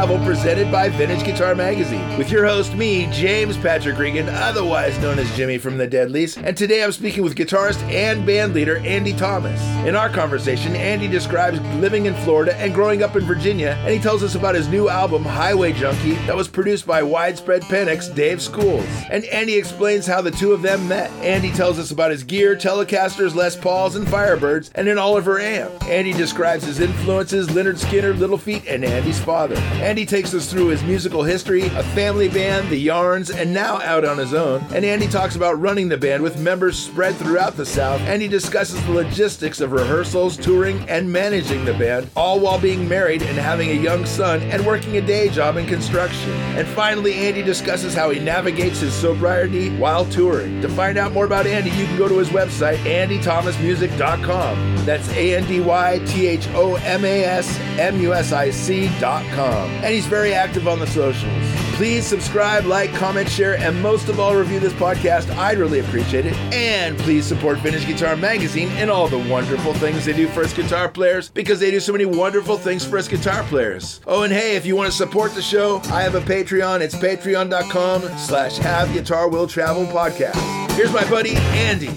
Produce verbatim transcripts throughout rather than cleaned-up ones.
Travel presented by Vintage Guitar Magazine with your host, me, James Patrick Regan, otherwise known as Jimmy from the Deadlies. And today I'm speaking with guitarist and band leader Andy Thomas. In our conversation, Andy describes living in Florida and growing up in Virginia, and he tells us about his new album, Highway Junkie, that was produced by Widespread Panic's Dave Schools. And Andy explains how the two of them met. Andy tells us about his gear, Telecasters, Les Pauls, and Firebirds, and an Oliver amp. Andy describes his influences, Lynyrd Skynyrd, Little Feat, and Andy's father. Andy takes us through his musical history, a family band, the Yarns, and now out on his own. And Andy talks about running the band with members spread throughout the South, and he discusses the logistics of rehearsals, touring, and managing the band, all while being married and having a young son and working a day job in construction. And finally, Andy discusses how he navigates his sobriety while touring. To find out more about Andy, you can go to his website, andy thomas music dot com. That's A N D Y T H O M A S M U S I C dot com. And he's very active on the socials. Please subscribe, like, comment, share, and most of all, review this podcast. I'd really appreciate it. And please support Vintage Guitar Magazine and all the wonderful things they do for us guitar players, because they do so many wonderful things for us guitar players. Oh, and hey, if you want to support the show, I have a Patreon. It's patreon dot com slash have guitar will travel podcast. Here's my buddy, Andy.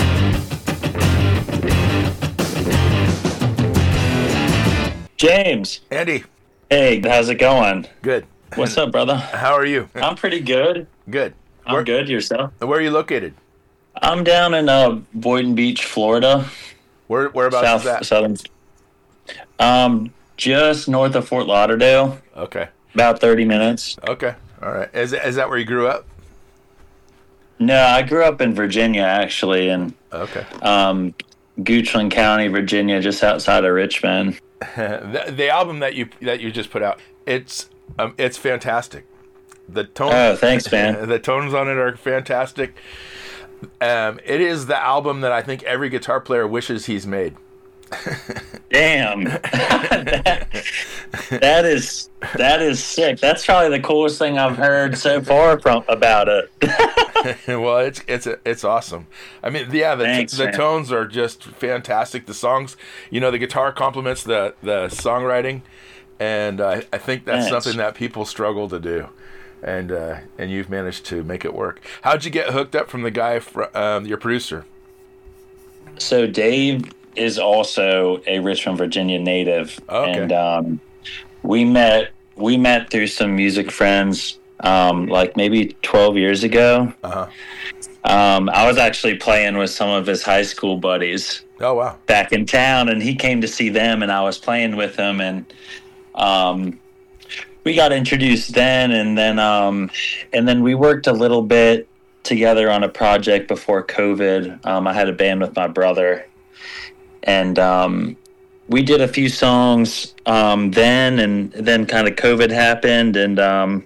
James. Andy. Hey, how's it going? Good. What's up, brother? How are you? I'm pretty good. Good. I'm Where, good. Yourself? Where are you located? I'm down in uh, Boynton Beach, Florida. Where Whereabouts South, is that? Southern. Um, just north of Fort Lauderdale. Okay. About thirty minutes. Okay. All right. Is is that where you grew up? No, I grew up in Virginia, actually, in Okay. um, Goochland County, Virginia, just outside of Richmond. the, the album that you that you just put out, it's um, it's fantastic. The tone. Oh, thanks, man. The tones on it are fantastic. Um, it is the album that I think every guitar player wishes he's made. Damn. that, that is that is sick. That's probably the coolest thing I've heard so far from about it. Well, it's it's it's awesome. I mean, yeah, the Thanks, the man. tones are just fantastic. The songs, you know, the guitar complements the the songwriting, and uh, I think that's Thanks. something that people struggle to do, and uh, and you've managed to make it work. How'd you get hooked up from the guy, fr- um, your producer? So Dave is also a Richmond, Virginia native, Okay. and um, we met we met through some music friends, um, like maybe twelve years ago. Uh-huh. Um, I was actually playing with some of his high school buddies Oh, wow. back in town, and he came to see them, and I was playing with him, and um, we got introduced then, and then um, and then we worked a little bit together on a project before COVID. Um, I had a band with my brother. And um, we did a few songs um, then, and then kind of COVID happened, and um,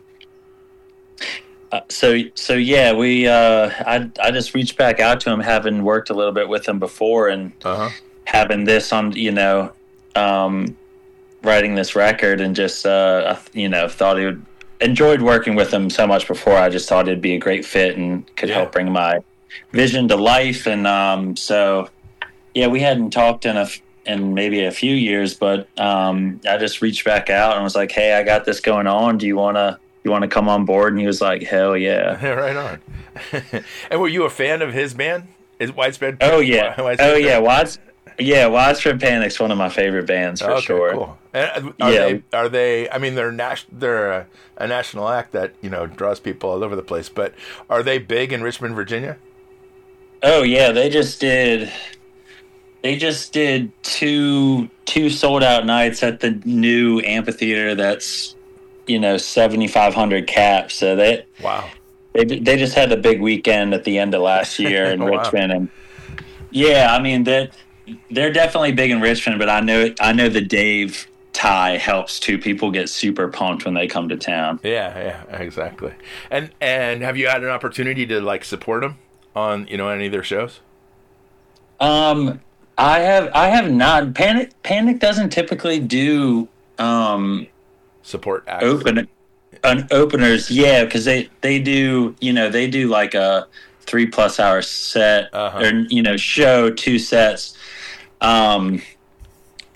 uh, so so yeah, we uh, I I just reached back out to him, having worked a little bit with him before, and Uh-huh. having this on, you know, um, writing this record, and just uh, I, you know, thought he would enjoyed working with him so much before. I just thought it'd be a great fit and could Yeah. help bring my vision to life, and um, so. Yeah, we hadn't talked in a in maybe a few years, but um, I just reached back out and was like, "Hey, I got this going on. Do you wanna you wanna come on board?" And he was like, "Hell yeah!" Right on. And were you a fan of his band? Is Widespread? Oh yeah, Widespread oh yeah, Panic? Wide, yeah, Widespread Panic's one of my favorite bands for Okay, sure. Cool. And are Yeah. they? Are they? I mean, they're nas- They're a, a national act that, you know, draws people all over the place. But are they big in Richmond, Virginia? Oh yeah, they just did. They just did two two sold out nights at the new amphitheater. That's, you know, seventy-five hundred caps. So they Wow. they they just had a big weekend at the end of last year in Wow. Richmond, and yeah, I mean that they're definitely big in Richmond. But I know I know the Dave tie helps too. People get super pumped when they come to town. Yeah, yeah, exactly. And and have you had an opportunity to like support them on, you know, any of their shows? Um. I have I have not. Panic Panic doesn't typically do um, Support acts. open an openers, yeah, because they they do you know they do like a three plus hour set Uh-huh. or you know show two sets. Um,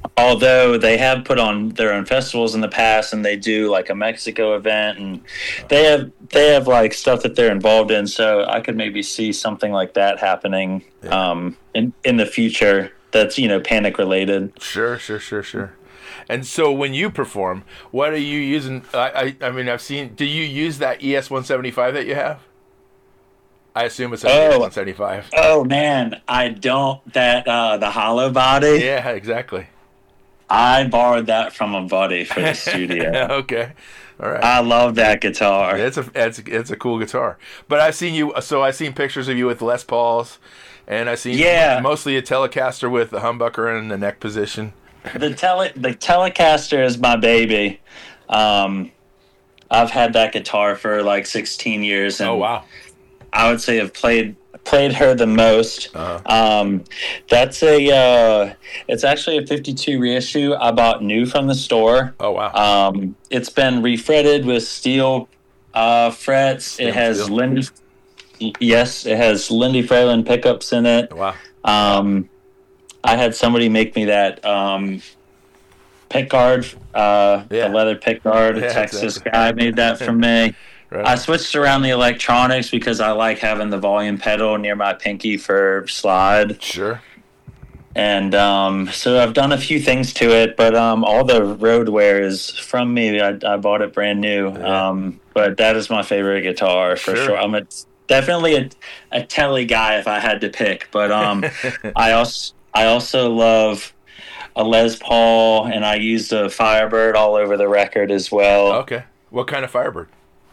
although they have put on their own festivals in the past, and they do like a Mexico event, and they have they have like stuff that they're involved in. So I could maybe see something like that happening Yeah. um, in in the future. That's, you know, Panic related. Sure, sure, sure, sure. And so when you perform, what are you using? I, I, I mean, I've seen. Do you use that E S one seventy-five that you have? I assume it's an Oh. E S one seventy-five. Oh man, I don't. That uh, the hollow body. Yeah, exactly. I borrowed that from a buddy for the studio. Okay, all right. I love that guitar. It's a it's a, it's a cool guitar. But I've seen you. So I've seen pictures of you with Les Pauls, and I've seen Yeah. mostly a Telecaster with the humbucker in the neck position. The tele the Telecaster is my baby. Um, I've had that guitar for like sixteen years, and Oh wow. I would say I've played played her the most. Uh-huh. Um, that's a uh, it's actually a fifty-two reissue I bought new from the store. Oh wow. Um, it's been refretted with steel uh, frets. Steel, it has steel. Lindy, yes, it has Lindy Fralin pickups in it. Wow. Um, I had somebody make me that um, pick guard, uh, Yeah. the leather pick guard. Yeah, A Texas exactly. guy made that for me. Right. I switched around the electronics because I like having the volume pedal near my pinky for slide. Sure. And um, so I've done a few things to it, but um, all the road wear is from me. I, I bought it brand new. Yeah. Um, but that is my favorite guitar for Sure. sure. I'm a, definitely a, a Telly guy if I had to pick. But um, I also I also love a Les Paul, and I used a Firebird all over the record as well. Okay. What kind of Firebird?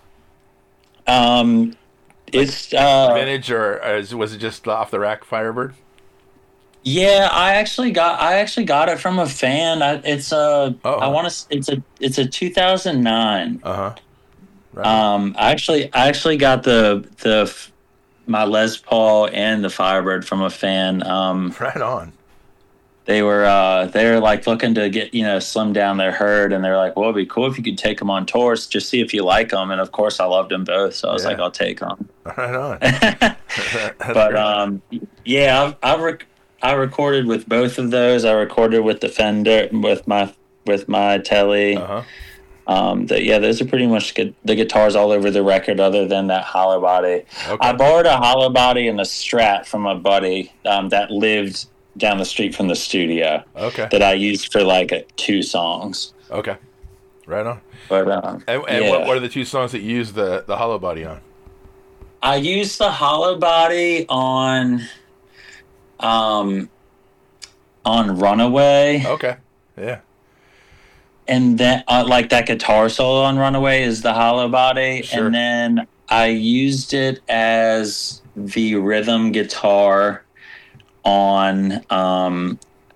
Um, it's uh, Vintage or is, was it just off the rack Firebird? Yeah, I actually got I actually got it from a fan. I, it's a Oh. I want to it's a it's a two thousand nine. Uh huh. Right. Um, I actually I actually got the the f- my Les Paul and the Firebird from a fan. Um, right on. they were uh they were like looking to get, you know, slim down their herd, and they're like, well, it'd be cool if you could take them on tours, just see if you like them. And of course, I loved them both, so I was Yeah. like, I'll take them. Right on. That's But great. um, yeah, I've, I've rec- I recorded with both of those. I recorded with the Fender with my with my Telly. Uh-huh. Um, that yeah, those are pretty much good, the guitars all over the record, other than that hollow body. Okay. I borrowed a hollow body and a Strat from a buddy um, that lived down the street from the studio Okay. that I used for like two songs. Okay. Right on. But um, And, and yeah. what, what are the two songs that you use the, the hollow body on? I used the hollow body on um on Runaway. Okay. Yeah. And then, uh, like that guitar solo on Runaway is the hollow body, Sure. and then I used it as the rhythm guitar on, um,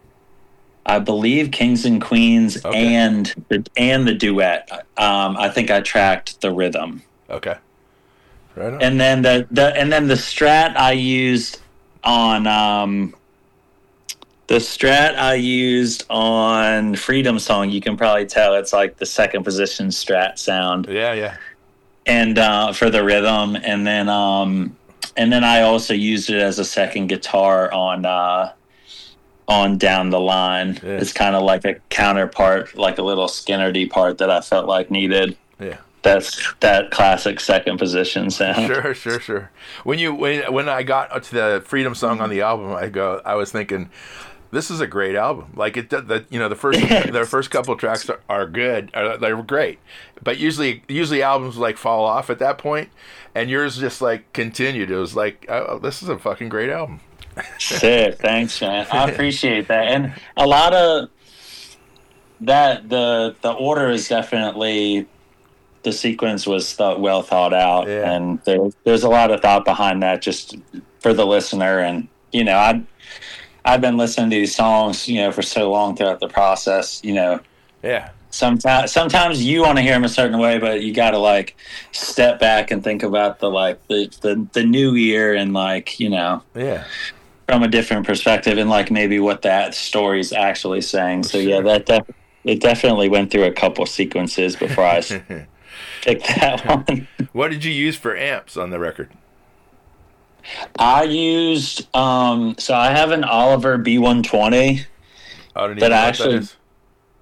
I believe, Kings and Queens, Okay. and the and the duet. Um, I think I tracked the rhythm, Okay. Right on. and then the, the and then the Strat I used on. Um, The Strat I used on Freedom Song, you can probably tell it's like the second position Strat sound, yeah, yeah. and uh, for the rhythm, and then um, and then I also used it as a second guitar on uh, on Down the Line. Yeah. It's kind of like a counterpart, like a little Skinnerdy part that I felt like needed. Yeah. That's that classic second position sound. Sure, sure, sure. When you when when I got to the Freedom song on the album, I go I was thinking, this is a great album. Like it, the you know the first the first couple tracks are, are good, are, they're great, but usually usually albums like fall off at that point, and yours just like continued. It was like, oh, this is a fucking great album. Sick, thanks, man. I appreciate that, and a lot of that. The the order is definitely, the sequence was thought, well thought out, Yeah. and there, there's a lot of thought behind that, just for the listener. And you know, I I've been listening to these songs, you know, for so long throughout the process. You know, Yeah, sometimes sometimes you want to hear them a certain way, but you got to like step back and think about the like the, the the new ear, and like, you know, yeah. from a different perspective, and like maybe what that story's actually saying. So yeah, Sure. that def- it definitely went through a couple sequences before I s- picked that one. What did you use for amps on the record? I used um so I have an Oliver B one twenty I don't even that know I what actually that is.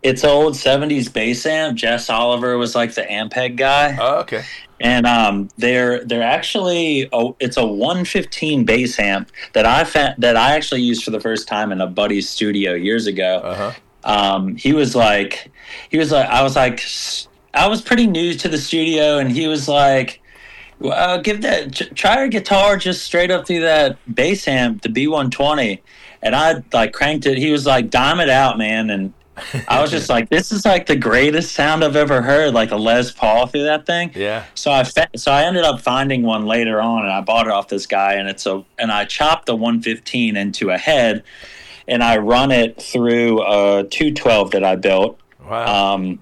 it's an old seventies bass amp. Jess Oliver was like the Ampeg guy. Oh, okay. And um, they're they're actually oh, it's a one fifteen bass amp that I fa- that I actually used for the first time in a buddy's studio years ago. Uh-huh. Um, he was like, he was like, I was like, I was pretty new to the studio, and he was like, well, give that try a guitar just straight up through that bass amp, the B one twenty, and I like cranked it. He was like, dime it out, man, and I was just like, this is like the greatest sound I've ever heard, like a Les Paul through that thing. Yeah. So I fe- so I ended up finding one later on, and I bought it off this guy, and it's a and I chopped the one fifteen into a head, and I run it through a two twelve that I built. Wow. Um,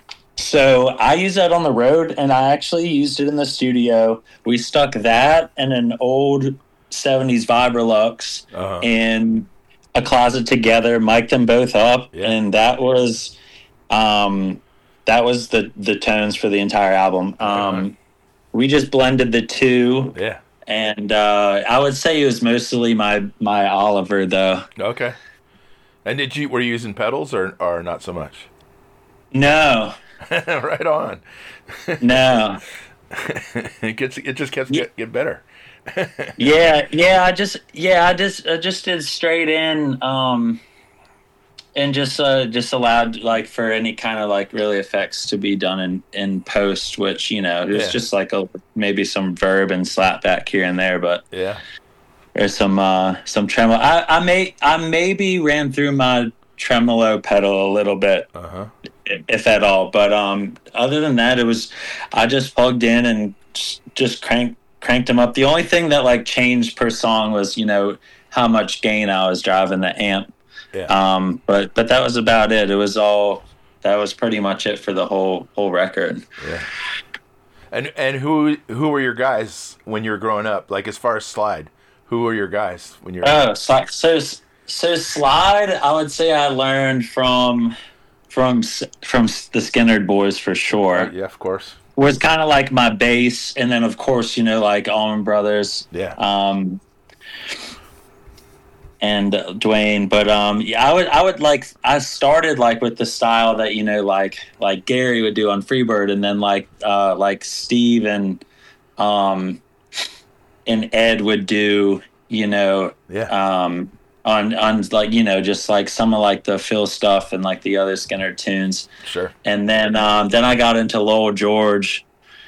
so I use that on the road, and I actually used it in the studio. We stuck that and an old seventies Vibrolux Uh-huh. in a closet together, mic'd them both up, Yeah. and that was um, that was the the tones for the entire album. Um, Uh-huh. We just blended the two, Yeah. and uh, I would say it was mostly my my Oliver though. Okay. And did you were you using pedals or or not so much? No, Right on. no. It gets it just gets get, get better. yeah, yeah. I just, yeah, I just, I just did straight in, um, and just, uh, just allowed like for any kind of like really effects to be done in in post, which you know, it's Yeah. just like a maybe some verb and slap back here and there, but Yeah. there's some uh some tremolo. I, I may, I maybe ran through my tremolo pedal a little bit, Uh-huh. if at all, but um, other than that, it was I just plugged in and just, just cranked. cranked them up. The only thing that like changed per song was, you know, how much gain I was driving the amp. Yeah. Um, but but that was about it. It was all that was pretty much it for the whole whole record. Yeah. And and who who were your guys when you were growing up? Like as far as slide, who were your guys when you're? Oh, so so so slide. I would say I learned from from from the Skinner boys for sure. Yeah, of course. Was kind of like my base, and then of course you know like Allman Brothers. Yeah. Um, and uh, Dwayne, but um, yeah, I would I would like I started like with the style that you know like like Gary would do on Freebird, and then like uh, like Steve and um, and Ed would do you know Yeah. um, on on like you know just like some of like the Phil stuff and like the other Skinner tunes. Sure. And then um, then I got into Lowell George,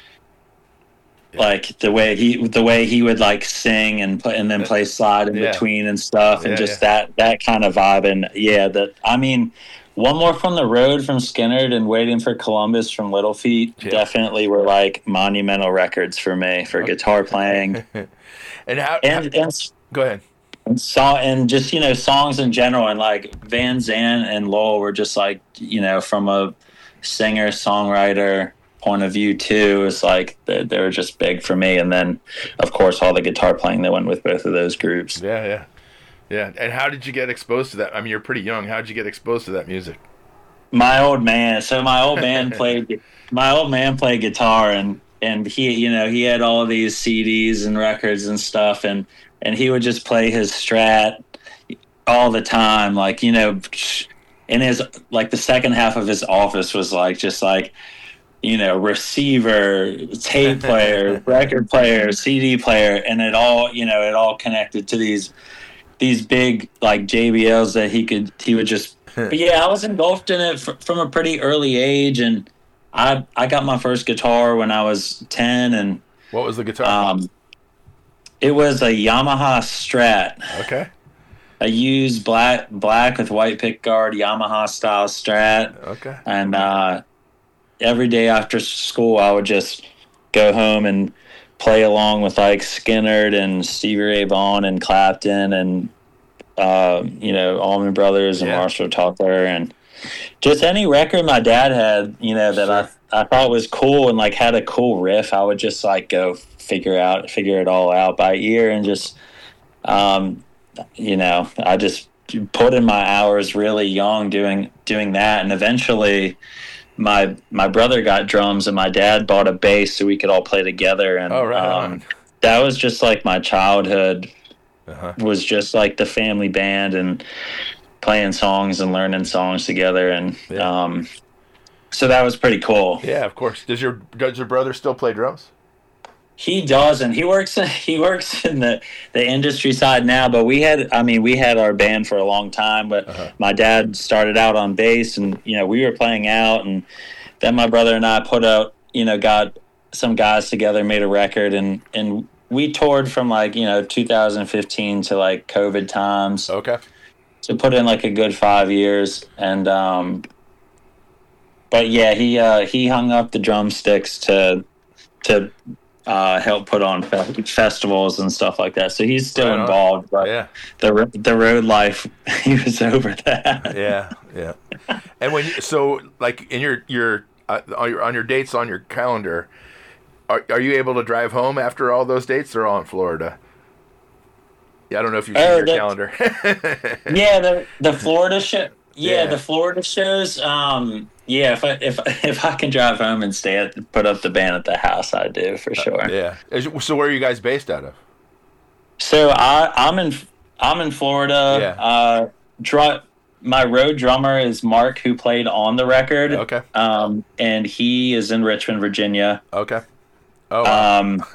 Yeah. like the way he the way he would like sing and play and then play slide in Yeah. between and stuff, and Yeah, just yeah. that that kind of vibe. And yeah, that I mean, One More from the Road from Skinner and Waiting for Columbus from Little Feat Yeah. definitely were like monumental records for me for Okay. guitar playing And how? and and. Go ahead. And song and just you know songs in general, and like Van Zandt and Lowell were just like you know from a singer songwriter point of view too. It's like they, they were just big for me, and then of course all the guitar playing that went with both of those groups. Yeah, yeah, yeah. And how did you get exposed to that? I mean, you're pretty young. How did you get exposed to that music? My old man, so my old man played my old man played guitar, and and he you know he had all of these C Ds and records and stuff, and and he would just play his Strat all the time, like you know in his like the second half of his office was like just like you know receiver, tape player, record player, C D player, and it all you know it all connected to these these big like J B Ls that he could he would just but yeah I was engulfed in it fr- from a pretty early age, and I I got my first guitar when I was ten, and What was the guitar? um it was a Yamaha Strat. okay. I used black black with white pickguard Yamaha style Strat, Okay. and uh, every day after school I would just go home and play along with like Skinnerd and Stevie Ray Vaughan and Clapton and uh, you know Allman Brothers and Yeah. Marshall Tucker and just any record my dad had, you know that Sure. I I thought was cool and like had a cool riff. I would just like go figure out figure it all out by ear and just um, you know I just put in my hours really young doing doing that, and eventually my my brother got drums and my dad bought a bass so we could all play together, and Oh, right um, on. that was just like my childhood Uh-huh. was just like the family band, and playing songs and learning songs together, and yeah. um, so that was pretty cool. Yeah, of course. Does your does your brother still play drums? He doesn't. He works. He works in the, the industry side now. But we had. I mean, we had our band for a long time. But uh-huh. my dad started out on bass, and you know, we were playing out, and then my brother and I put out. You know, got some guys together, made a record, and and we toured from like you know two thousand fifteen to like COVID times. Okay. So put in like a good five years, and um. But yeah, he uh, he hung up the drumsticks to to. Uh, help put on fe- festivals and stuff like that. So he's still right involved, but yeah. the the road life, he was over that. Yeah, yeah. And when you, so like in your your uh, on your on your dates on your calendar, are are you able to drive home after all those dates? They're all in Florida. Yeah, I don't know if you've seen uh, your the, calendar. yeah, the the Florida show. Yeah, yeah, the Florida shows. Um, yeah, if I if if I can drive home and stay at put up the band at the house, I do for sure. Uh, yeah. So where are you guys based out of? So I I'm in I'm in Florida. Yeah. Uh, dr- my road drummer is Mark, who played on the record. Okay. Um, and he is in Richmond, Virginia. Okay. Oh. Wow. Um,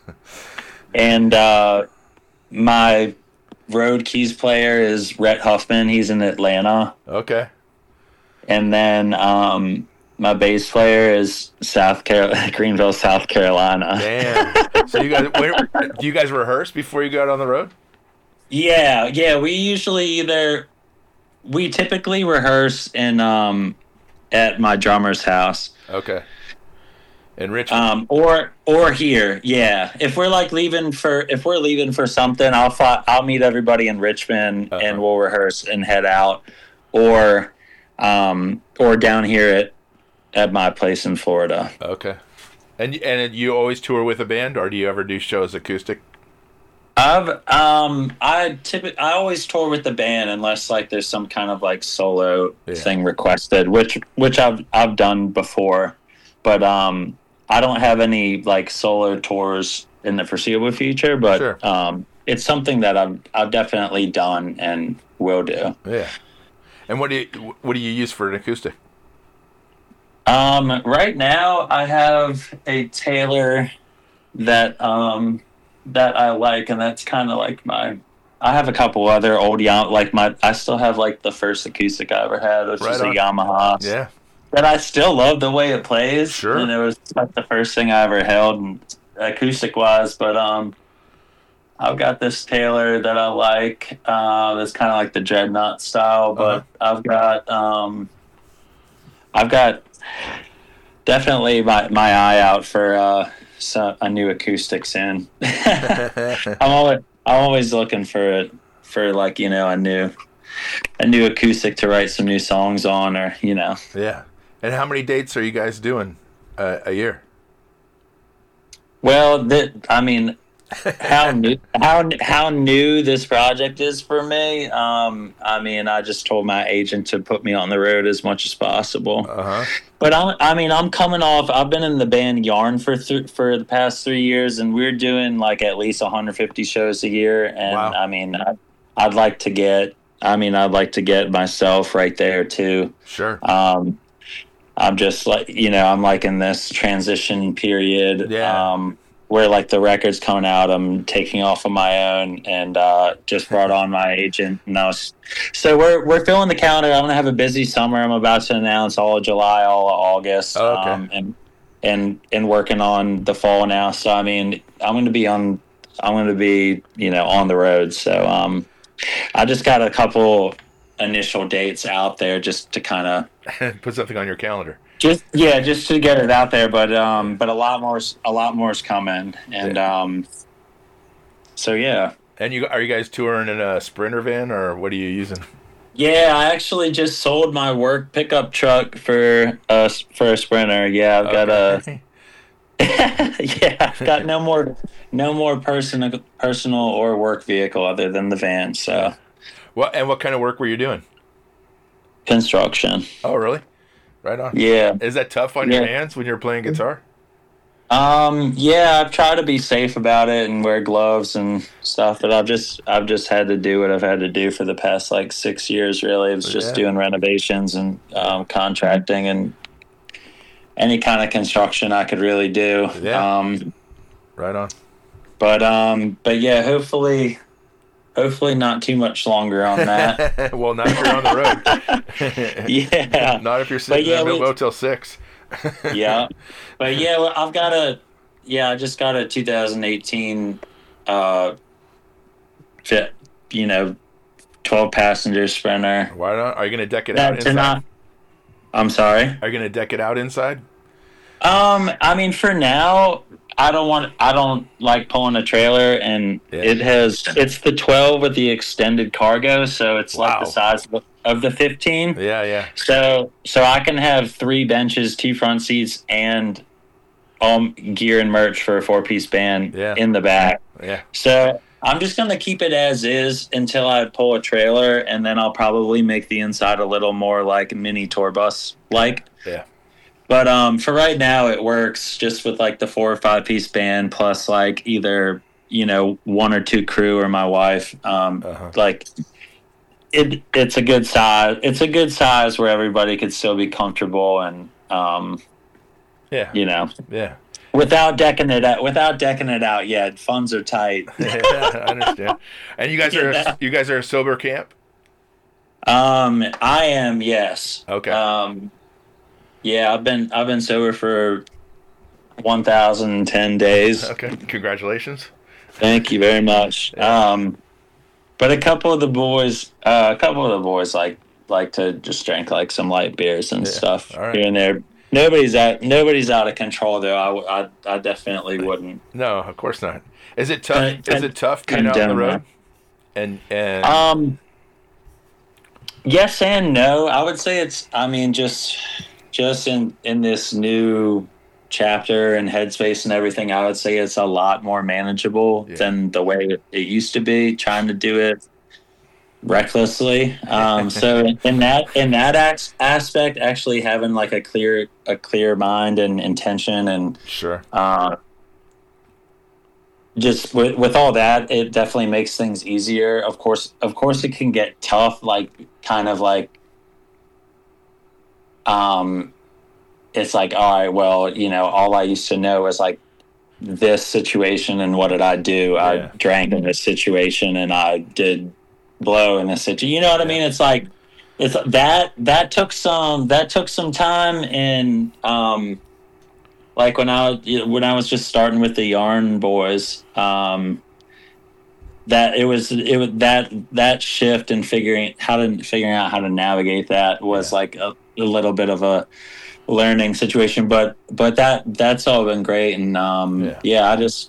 and uh, my road keys player is Rhett Huffman. He's in Atlanta. Okay. And then um, my bass player is South Carolina, Greenville, South Carolina. Damn. So you guys, where, do you guys rehearse before you go out on the road? Yeah, yeah. We usually either we typically rehearse in um, at my drummer's house. Okay. In Richmond. Um, or or here, yeah. If we're like leaving for if we're leaving for something, I'll fi- I'll meet everybody in Richmond uh-huh. and we'll rehearse and head out, or um, or down here at at my place in Florida. Okay. And and you always tour with a band, or do you ever do shows acoustic? I've um I typically I always tour with the band unless like there's some kind of like solo yeah. thing requested, which which I've I've done before, but um. I don't have any like solo tours in the foreseeable future, but sure. um, it's something that I've I've definitely done and will do. Yeah. And what do you what do you use for an acoustic? Um, right now I have a Taylor that um that I like, and that's kind of like my. I have a couple other old Yamaha, like my. I still have like the first acoustic I ever had, which right is on. a Yamaha. Yeah. But I still love the way it plays. Sure. And it was like the first thing I ever held, and acoustic wise. But um, I've got this Taylor that I like. Uh, that's kind of like the Dreadnought style. But uh-huh. I've got um, I've got definitely my, my eye out for uh, some, a new acoustic soon. I'm always I'm always looking for it for like you know a new a new acoustic to write some new songs on, or you know. Yeah. And how many dates are you guys doing uh, a year? Well, that I mean, how new how how new this project is for me. Um, I mean, I just told my agent to put me on the road as much as possible. Uh-huh. But I'm, I mean, I'm coming off. I've been in the band Yarn for th- for the past three years, and we're doing like at least one hundred fifty shows a year. And wow. I mean, I, I'd like to get. I mean, I'd like to get myself right there too. Sure. Um, I'm just like, you know, I'm like in this transition period yeah. um, where like the record's coming out, I'm taking off on my own, and uh, just brought on my agent. And I was, so we're we're filling the calendar. I'm gonna have a busy summer. I'm about to announce all of July, all of August, oh, okay. um, and and and working on the fall now. So I mean, I'm gonna be on, I'm gonna be you know on the road. So um, I just got a couple initial dates out there just to kind of put something on your calendar. Just yeah, just to get it out there, but um, but a lot more, a lot more is coming, and yeah. um, so yeah. And you are you guys touring in a Sprinter van, or what are you using? Yeah, I actually just sold my work pickup truck for a for a Sprinter. Yeah, I've got okay. a yeah, I've got no more no more personal personal or work vehicle other than the van. So. What and what kind of work were you doing? Construction. Oh, really? Right on. Yeah. Is that tough on yeah. your hands when you're playing guitar? Um, yeah, I've tried to be safe about it and wear gloves and stuff, but I've just I've just had to do what I've had to do for the past like six years. Really, it was just Yeah. doing renovations and um, contracting and any kind of construction I could really do. Yeah. Um, Right on. but um, but yeah, hopefully, hopefully not too much longer on that. Well, not if you're on the road. Yeah, Not if you're sitting yeah, in a we- motel six. yeah, but yeah, well, I've got a yeah, I just got a two thousand eighteen uh, fit, you know, twelve passenger Sprinter. Why not? Are you gonna deck it out That to inside? not. I'm sorry. Are you gonna deck it out inside? Um, I mean, for now, I don't want. I don't like pulling a trailer, and Yeah. it has. It's the twelve with the extended cargo, so it's like Wow. the size of, of the fifteen. Yeah, yeah. So, so I can have three benches, two front seats, and all gear and merch for a four-piece band Yeah. in the back. Yeah. So I'm just gonna keep it as is until I pull a trailer, and then I'll probably make the inside a little more like mini tour bus like. Yeah. But um, for right now, it works just with like the four or five piece band plus like either you know one or two crew or my wife. Um, Uh-huh. like it, it's a good size. It's a good size where everybody could still be comfortable and um, Yeah. you know, Yeah. without decking it out. Without decking it out yet, funds are tight. Yeah, I understand. And you guys are Yeah. you guys are a sober camp? Um, I am, yes. Okay. Um, yeah, I've been I've been sober for one thousand ten days. Okay. Congratulations. Thank you very much. Yeah. Um, but a couple of the boys, uh, a couple of the boys like like to just drink like some light beers and Yeah. stuff All right. here and there. Nobody's out. Nobody's out of control though. I, w- I, I definitely wouldn't. No, of course not. Is it tough? Con- Is con- it tough being out on the condemn road? And and Um, yes and no. I would say it's. I mean, just just in in this new chapter and headspace and everything, I would say it's a lot more manageable Yeah. than the way it, it used to be. Trying to do it recklessly. Um, so in that in that as- aspect, actually having like a clear a clear mind and intention and sure. uh, just with, with all that, it definitely makes things easier. Of course, of course, it can get tough. Like kind of like, um, it's like, all right, well, you know, all I used to know is like this situation, and what did I do? Yeah. I drank in this situation, and I did blow in this situation. You know what I mean? It's like it's that that took some that took some time and um. Like when I when I was just starting with the Yarn Boys, um, that it was it was that that shift and figuring how to figuring out how to navigate that was Yeah. like a, a little bit of a learning situation. But but that that's all been great, and um, Yeah. yeah. I just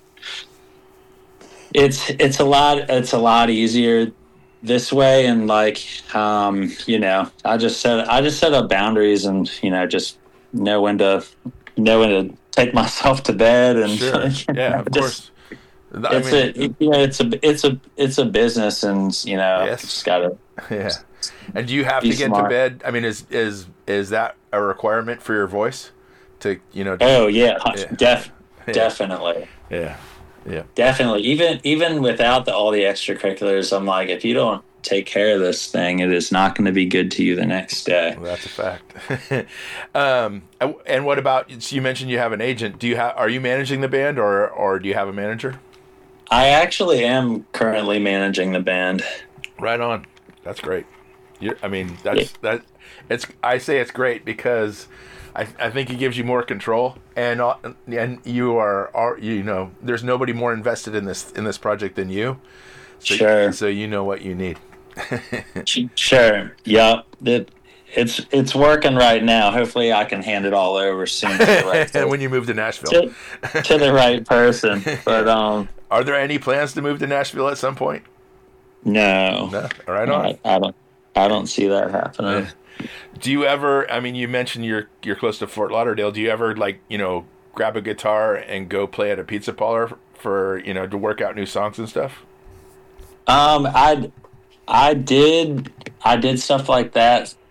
it's it's a lot it's a lot easier this way, and like um, you know, I just set I just set up boundaries, and you know, just know when to. know when to take myself to bed and Sure. you know, Yeah, of just, course. I it's mean, a it- you know, it's a it's a it's a business, and you know Yes. just gotta yeah. And do you have be to get smart. to bed? I mean, is is is that a requirement for your voice? To you know? oh yeah, Yeah. def Yeah. definitely Yeah. Yeah. definitely even even without the, all the extracurriculars, I'm like, if you don't take care of this thing, it is not going to be good to you the next day. Well, that's a fact. um, and what about? So you mentioned you have an agent. Do you have? Are you managing the band, or or do you have a manager? I actually am currently managing the band. Right on. That's great. You, I mean, that's that. It's. I say it's great because I, I think it gives you more control, and uh, and you are, are you know, there's nobody more invested in this in this project than you. So, Sure. So you know what you need. Sure. Yep. It, it's it's working right now. Hopefully, I can hand it all over soon to the right, And when you move to Nashville, to, to the right person. But um, are there any plans to move to Nashville at some point? no, No. Right on. I, I don't. I don't see that happening. Do you ever? I mean, you mentioned you're you're close to Fort Lauderdale. Do you ever like you know grab a guitar and go play at a pizza parlor for you know to work out new songs and stuff? Um, I I did I did stuff like that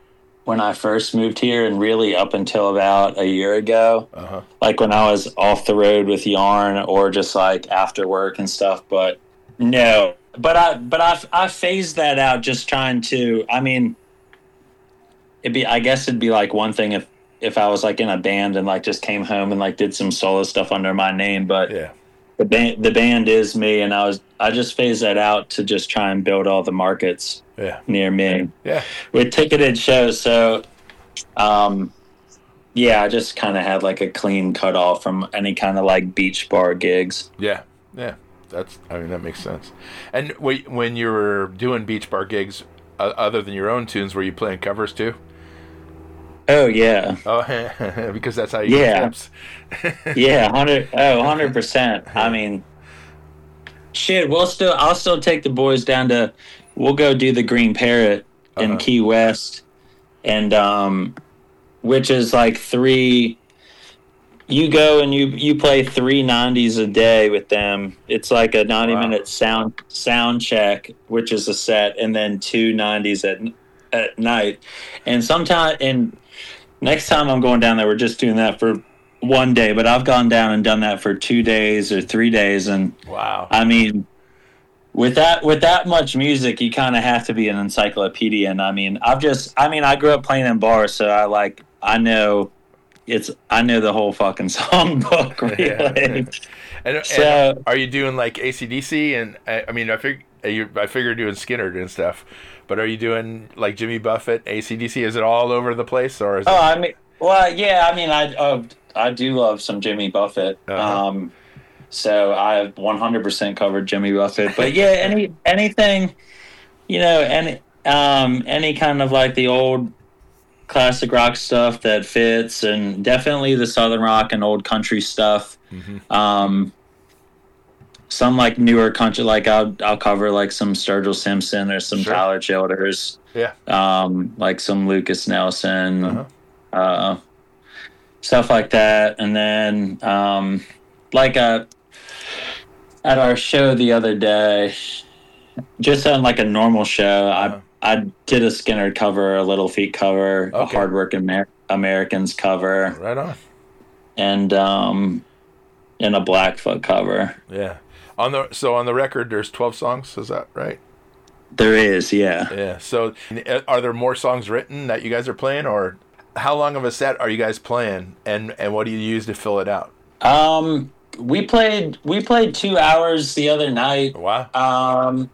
when I first moved here, and really up until about a year ago, Uh-huh. like when I was off the road with Yarn or just like after work and stuff. But no, but I, but I, I phased that out just trying to, I mean, it'd be, I guess it'd be like one thing if, if I was like in a band and like just came home and like did some solo stuff under my name, but Yeah. the band, the band is me. And I was, I just phased that out to just try and build all the markets Yeah. near me Yeah. with ticketed shows. So, um, yeah, I just kind of had like a clean cutoff from any kind of like beach bar gigs. Yeah. Yeah. That's, I mean, that makes sense. And wh- when you were doing beach bar gigs, uh, other than your own tunes, were you playing covers too? Oh yeah. Oh, because that's how you Yeah. get tips. Yeah. Hundred. Oh, hundred percent. I mean, shit. We'll still. I'll still take the boys down to. We'll go do the Green Parrot in Uh-huh. Key West, and um, which is like three. You go and you you play three nineties a day with them. It's like a ninety Wow. minute sound sound check, which is a set, and then two nineties at at night. And sometime and next time I'm going down there, we're just doing that for one day. But I've gone down and done that for two days or three days, and Wow. I mean, with that with that much music, you kind of have to be an encyclopedia. And I mean, I've just I mean, I grew up playing in bars, so I like I know. It's I know the whole fucking songbook, really. Yeah. And, So- and are you doing like A C D C? And I, I mean, I fig, you, I figure you're doing Skinner and stuff, but are you doing like Jimmy Buffett, A C D C? Is it all over the place, or is Oh, it? I mean, well, yeah, I mean, I oh, I do love some Jimmy Buffett. Uh-huh. Um, so I one hundred percent covered Jimmy Buffett. But yeah, any anything, you know, any um any kind of like the old classic rock stuff that fits, and definitely the southern rock and old country stuff. Mhm. Um, some like newer country, like I'll I'll cover like some Sturgill Simpson or some Sure. Tyler Childers. Yeah. Um, like some Lucas Nelson. Uh-huh. Uh, stuff like that. And then, um, like uh at our show the other day, just on like a normal show, Uh-huh. I I did a Skinner cover, a Little Feat cover, a Okay. Hardworking Amer- Americans cover, Right on. and um, and a Blackfoot cover. Yeah. On the so on the record, there's twelve songs. Is that right? There is, yeah. Yeah. So, uh, are there more songs written that you guys are playing, or how long of a set are you guys playing, and and what do you use to fill it out? Um, we played we played two hours the other night. Wow. Um,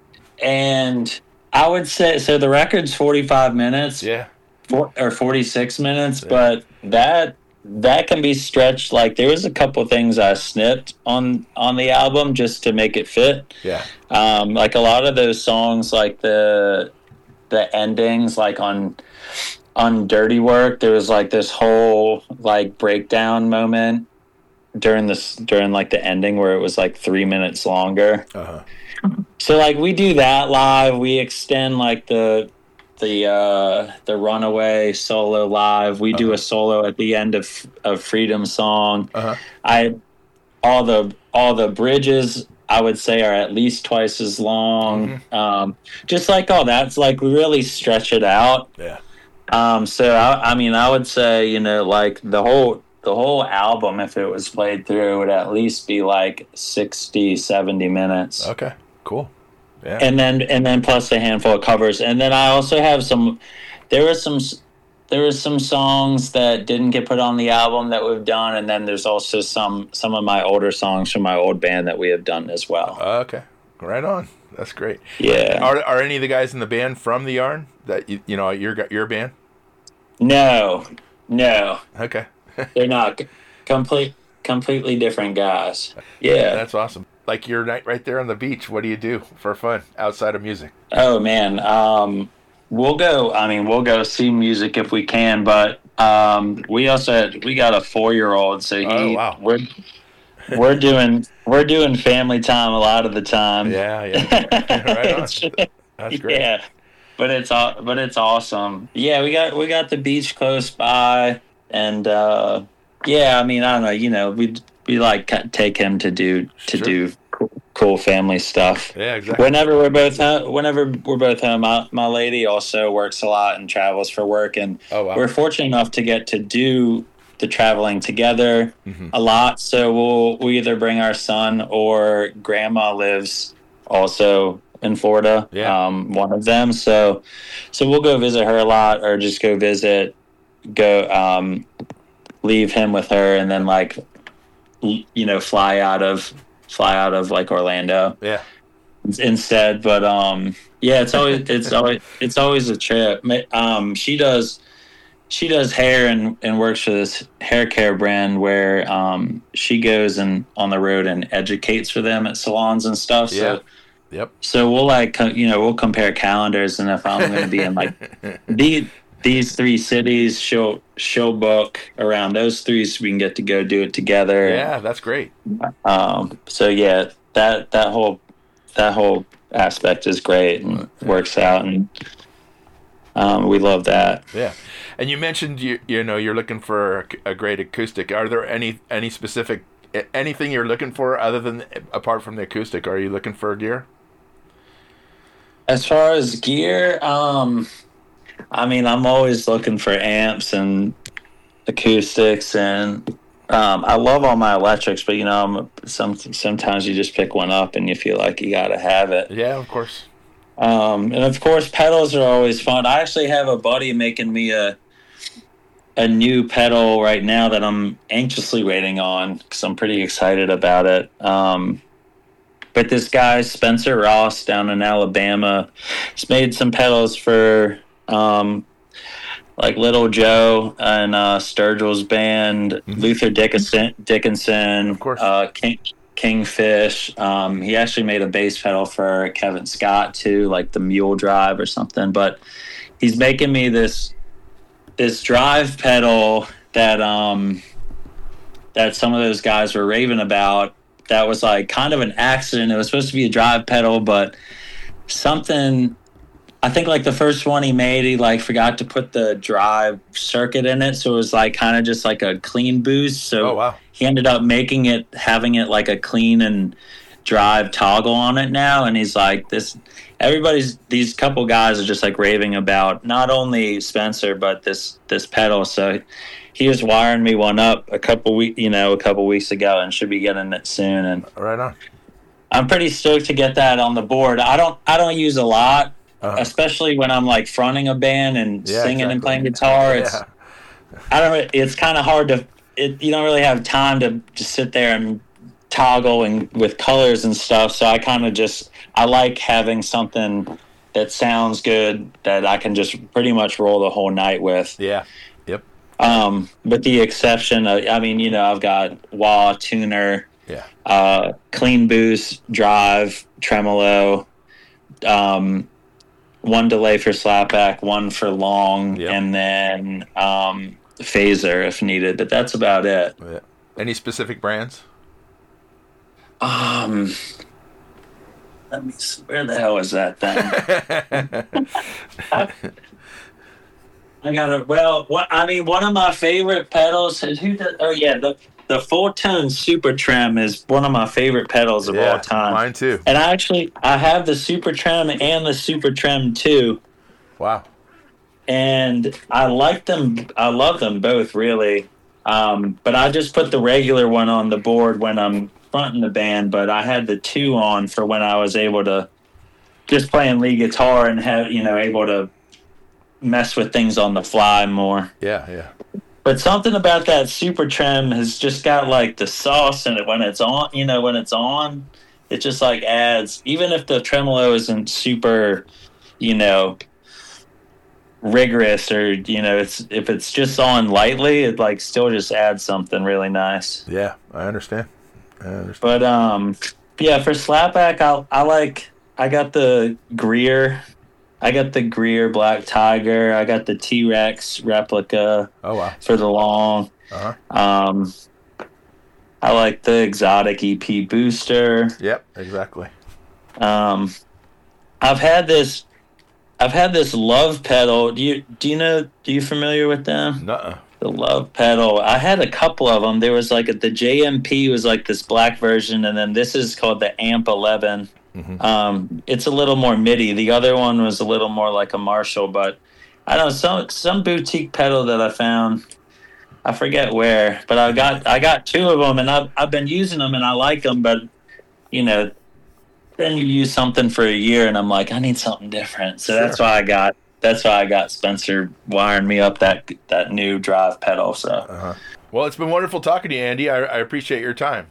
and I would say so. The record's forty-five minutes, Yeah. for, or forty-six minutes, Yeah. but that that can be stretched. Like there was a couple things I snipped on on the album just to make it fit. Yeah. Um, like a lot of those songs, like the the endings, like on on Dirty Work, there was like this whole like breakdown moment during this during like the ending where it was like three minutes longer. Uh huh. So like we do that live. We extend like the the uh, the Runaway solo live. We do Uh-huh. a solo at the end of of Freedom Song. Uh huh. I all the all the bridges I would say are at least twice as long. Mm-hmm. Um, just like all that's like we really stretch it out. Yeah. Um, so I, I mean I would say you know like the whole the whole album if it was played through would at least be like sixty, seventy minutes. Okay. Cool. Yeah. And then and then plus a handful of covers, and then I also have some. There was some there was some songs that didn't get put on the album that we've done, and then there's also some some of my older songs from my old band that we have done as well. Okay. Right on. That's great. Yeah. Are are any of the guys in the band from the Yarn that you you know your your band? No, no, Okay. they're not. Complete completely different guys. Yeah. That's awesome. Like your night right there on the beach. What do you do for fun outside of music? Oh man, um, we'll go. I mean, we'll go see music if we can, but um, we also had, we got a four year old, so he, Oh, wow. we're we're doing we're doing family time a lot of the time. Yeah. Yeah. Right on. It's- That's great. Yeah, but it's aw- but it's awesome. Yeah, we got we got the beach close by, and uh, yeah, I mean, I don't know, you know, we we like ca- take him to do to Sure. do cool, cool family stuff. Yeah, exactly. Whenever we're both home, whenever we're both home, my, my lady also works a lot and travels for work, and oh, wow. we're fortunate enough to get to do the traveling together mm-hmm. a lot. So we'll we either bring our son, or grandma lives also in Florida. Yeah. Um, one of them. So so we'll go visit her a lot, or just go visit, go um, leave him with her, and then like you know fly out of fly out of like Orlando. Yeah. Instead, but um, yeah, it's always it's always it's always a trip. Um, she does. She does hair and, and works for this hair care brand where um, she goes and on the road and educates for them at salons and stuff. So, yeah. Yep. So we'll like, you know, we'll compare calendars, and if I'm going to be in like these, these three cities, she'll, she'll book around those three so we can get to go do it together. Yeah, that's great. Um, so yeah, that, that whole, that whole aspect is great and works out, and um, we love that. Yeah. And you mentioned you you know you're looking for a great acoustic. Are there any any specific anything you're looking for other than apart from the acoustic? Are you looking for gear? As far as gear, um, I mean, I'm always looking for amps and acoustics, and um, I love all my electrics. But you know, I'm, some sometimes you just pick one up and you feel like you got to have it. Yeah, of course. Um, and of course, pedals are always fun. I actually have a buddy making me a a new pedal right now that I'm anxiously waiting on because I'm pretty excited about it. Um, but this guy, Spencer Ross, down in Alabama, has made some pedals for um, like Little Joe and uh, Sturgill's band, mm-hmm. Luther Dickinson, Dickinson, of course. Uh, King, Kingfish. Um, he actually made a bass pedal for Kevin Scott too, like the Mule Drive or something. But he's making me this this drive pedal that um that some of those guys were raving about. That was like kind of an accident. It was supposed to be a drive pedal, but something. I think like the first one he made, he like forgot to put the drive circuit in it, so it was like kind of just like a clean boost. So oh, wow. He ended up making it, having it like a clean and drive toggle on it now, and he's like this. Everybody's these couple guys are just like raving about not only Spencer but this this pedal. So he was wiring me one up a couple week, you know, a couple weeks ago, and should be getting it soon. And right on. I'm pretty stoked to get that on the board. I don't I don't use a lot. Uh-huh. Especially when I'm like fronting a band and yeah, singing exactly. and playing guitar, it's yeah. I don't. It's kind of hard to. It, you don't really have time to just sit there and toggle and with colors and stuff. So I kind of just I like having something that sounds good that I can just pretty much roll the whole night with. Yeah. Yep. Um, with the exception of, I mean, you know, I've got wah, tuner, yeah, uh, clean boost, drive, tremolo. Um. One delay for slapback, one for long, yep. and then um, phaser if needed. But that's about it. Yeah. Any specific brands? Um, let me see. Where the hell is that thing? I, I got it. Well, what I mean, one of my favorite pedals is who? Does, oh yeah, the the full tone Super Trem is one of my favorite pedals of yeah, all time. Mine too. And I actually I have the Super Trem and the Super Trem two. Wow. And I like them. I love them both really. Um, but I just put the regular one on the board when I'm fronting the band. But I had the two on for when I was able to just playing lead guitar and have you know able to mess with things on the fly more. Yeah, yeah. But something about that Super Trem has just got like the sauce in it when it's on, you know, when it's on, it just like adds, even if the tremolo isn't super, you know, rigorous or, you know, it's, if it's just on lightly, it like still just adds something really nice. Yeah, I understand. I understand. But, um, yeah, for slapback, I I like, I got the Greer. I got the Greer Black Tiger. I got the T-Rex replica. Oh, wow. For the long. Uh-huh. Um, I like the Exotic E P Booster. Yep, exactly. Um, I've had this. I've had this Love pedal. Do you do you know? Do you familiar with them? Nuh-uh. The Love pedal. I had a couple of them. There was like a, the J M P was like this black version, and then this is called the Amp eleven. Mm-hmm. Um, it's a little more MIDI. The other one was a little more like a Marshall, but I don't know, some some boutique pedal that I found. I forget where, but I got I got two of them, and I've I've been using them, and I like them, but you know, then you use something for a year, and I'm like, I need something different. So sure. that's why I got. That's why I got Spencer wiring me up that that new drive pedal. So, uh-huh. Well, it's been wonderful talking to you, Andy. I, I appreciate your time.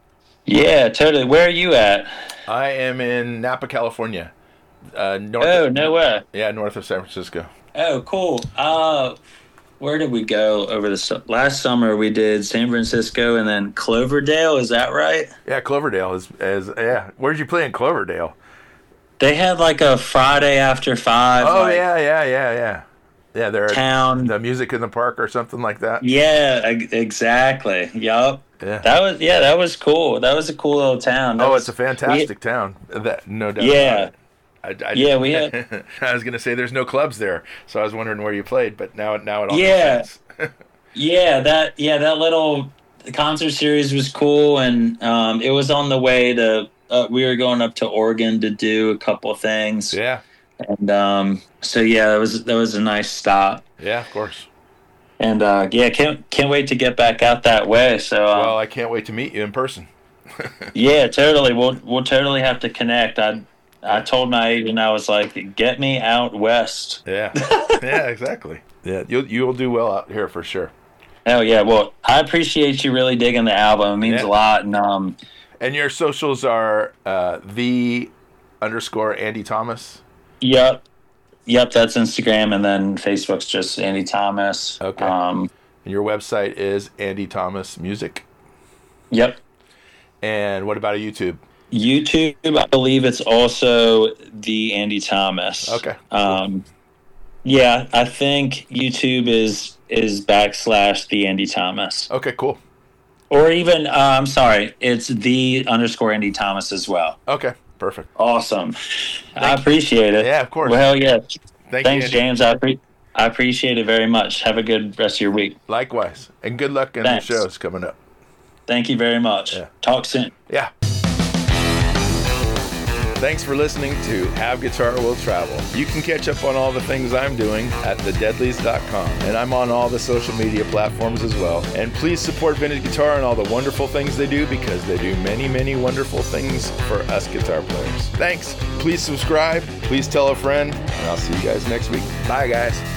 Yeah, totally. Where are you at? I am in Napa, California. Uh, north oh, of, no way. Yeah, north of San Francisco. Oh, cool. Uh, where did we go over the last summer? We did San Francisco and then Cloverdale. Is that right? Yeah, Cloverdale is. is yeah. Where did you play in Cloverdale? They had like a Friday after five. Oh like, yeah, yeah, yeah, yeah. Yeah, they're town. The Music in the Park or something like that. Yeah, exactly. Yup. Yeah. That was yeah, that was cool. That was a cool little town. That oh, was, it's a fantastic we, town. That no doubt. Yeah. About it. I, I, yeah, we had. I was gonna say there's no clubs there, so I was wondering where you played, but now now it all yeah. makes sense. yeah, that yeah that little concert series was cool, and um, it was on the way to. Uh, we were going up to Oregon to do a couple of things. Yeah. And um, so yeah, that was that was a nice stop. Yeah, of course. And uh, yeah, can't can't wait to get back out that way. So uh, well, I can't wait to meet you in person. yeah, totally. We'll we'll totally have to connect. I I told my agent, I was like, get me out west. Yeah. yeah, exactly. Yeah, you'll you'll do well out here for sure. Oh yeah. Well, I appreciate you really digging the album. It means yeah. a lot. And um. And your socials are uh, the underscore Andy Thomas? Yep. Yep, that's Instagram. And then Facebook's just Andy Thomas. Okay. Um, and your website is Andy Thomas Music? Yep. And what about a YouTube? YouTube, I believe it's also the Andy Thomas. Okay. Um, yeah, I think YouTube is is backslash the Andy Thomas. Okay, cool. Or even, uh, I'm sorry, it's the underscore Andy Thomas as well. Okay, perfect. Awesome. Thank I appreciate it. Yeah, of course. Well, yeah. Thank Thanks, you, James. I, pre- I appreciate it very much. Have a good rest of your week. Likewise. And good luck in Thanks. the shows coming up. Thank you very much. Yeah. Talk soon. Yeah. Thanks for listening to Have Guitar Will Travel. You can catch up on all the things I'm doing at the deadlies dot com. And I'm on all the social media platforms as well. And please support Vintage Guitar and all the wonderful things they do, because they do many, many wonderful things for us guitar players. Thanks. Please subscribe. Please tell a friend. And I'll see you guys next week. Bye, guys.